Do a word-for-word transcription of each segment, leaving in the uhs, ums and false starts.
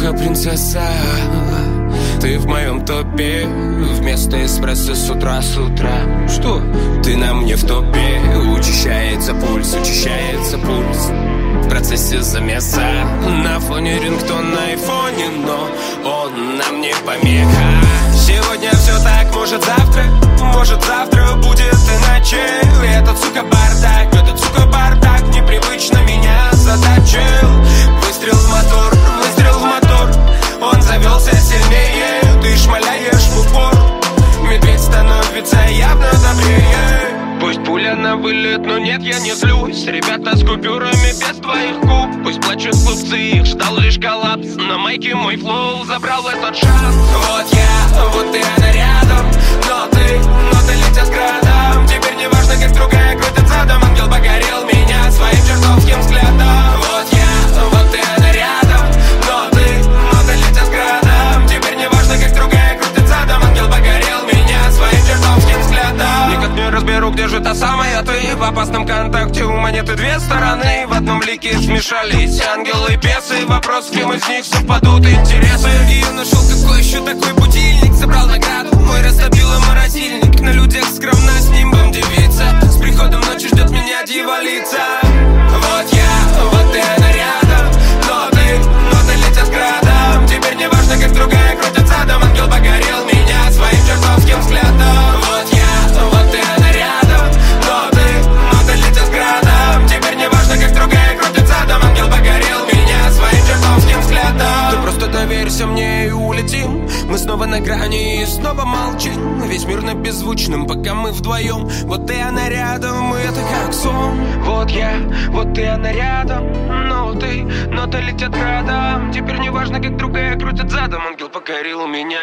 шлюха, принцесса. Ты в моем топе, вместо эспрессо с утра, с утра. Что? Ты на мне в топе. Учащается пульс, учащается пульс в процессе замеса. На фоне рингтон на айфоне, но он нам не помеха. Сегодня все так, может завтра, может завтра будет иначе. Этот, сука, бардак, этот, сука, бардак непривычно меня задачил. Выстрел в мотор, выстрел в мотор, он завелся сильнее. Ты шмаляешь в упор, медведь становится явно добрее. Пусть пуля на вылет, но нет, я не злюсь. Ребята с купюрами без твоих губ. Пусть плачут глупцы, их ждал лишь коллапс. На майке мой флоу забрал этот шанс. Вот я, вот ты, она рядом. Но ты, но ты летят градом. Теперь не важно, как другая крутит задом. Ангел погорел меня своим чертовским взглядом. Вот я, вот ты, она рядом. Но ты, но ты летят градом. Теперь не важно, как другая крутит задом. Ангел погорел меня своим чертовским взглядом. Никак не разберу, где же та самая ты. В опасном контакте у монеты две стороны. В одном лике смешались ангелы и бесы. Вопрос, с кем из них совпадут интересы. И я нашел, какой еще такой будильник. Забрал награду, мой растопила морозильник. На людях скромно с ним будем девица. С приходом ночи ждет меня дьяволица. Вот я, вот ты, она рядом. Но ты, но ты летят градом. Теперь не важно, как другая крутит задом. Ангел погорел меня своим чертовским взглядом. Вот я, вот ты, она рядом. Но ты, но ты летят градом. Теперь не важно, как другая крутит задом. Ангел погорел меня своим чертовским взглядом. Ты просто доверься мне и улетим. Мы снова на грани и снова молчим. Весь мир на беззвучном, пока мы вдвоем. Вот ты, она рядом, и это как сон. Вот я, вот ты, она рядом. Но ты, но ты летят градом. Теперь не важно, как другая крутит задом. Ангел покорил меня.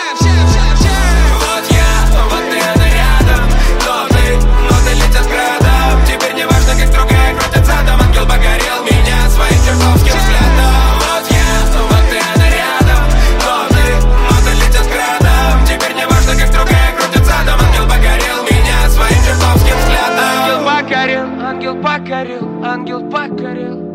Вот я, вот ты, она рядом. Но ты, но ты летят градом. Теперь не важно, как другая крутит задом. Ангел погорел меня своим чертовским взглядом. Вот я, вот ты, она рядом. Но ты, но ты летят градом. Теперь не важно, как другая крутит задом. Ангел погорел меня своим чертовским взглядом. Ангел покорил, ангел покорил, ангел покорил.